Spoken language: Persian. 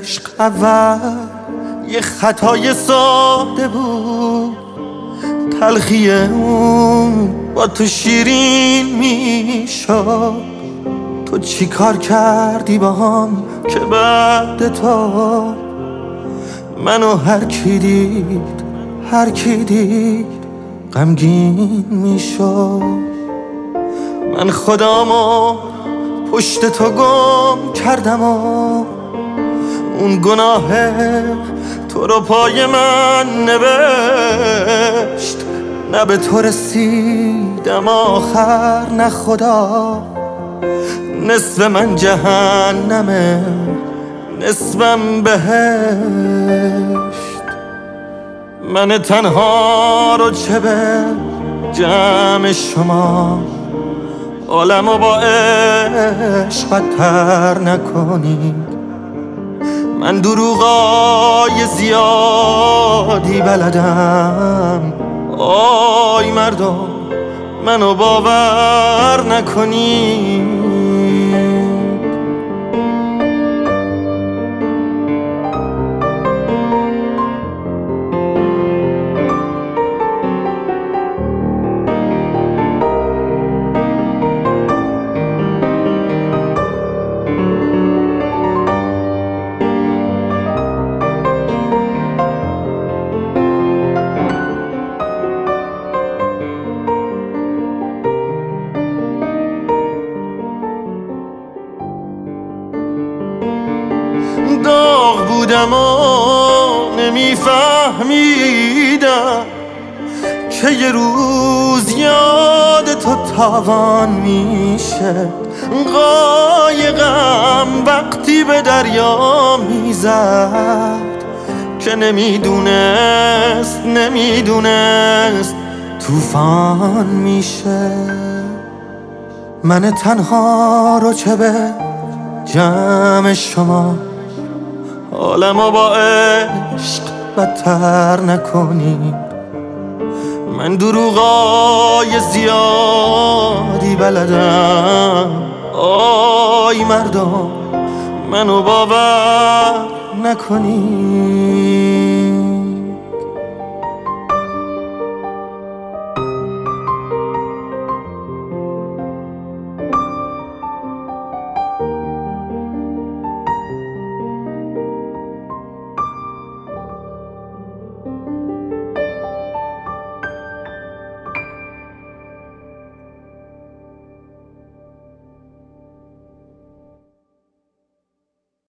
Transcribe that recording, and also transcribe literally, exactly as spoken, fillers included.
عشق اول یه خطای ساده بود، تلخی اون با تو شیرین میشد. تو چی کار کردی با هم که بعد تو منو هر کی دید هر کی دید غمگین میشد. من خودمو پشت تو گم کردم و اون گناه تو رو پای من نوشت. نه به تو رسیدم آخر نه خدا، نصف من جهنمه نصفم بهشت. من تنها رو چه به جمع شما، عالمو با عشق بدتر نکنید. من دروغای زیادی بلدم، آی مردم منو باور نکنید. داغ بودم و نمیفهمیدم که یه روز یاد تو تاوان میشه. قایقم وقتی به دریا میزد که نمیدونست نمیدونست طوفان میشه. من تنها رو چه به جمع شما، عالمو با عشق بدتر نکنید. من دروغای زیادی بلدم، آی مردم منو باور نکنید.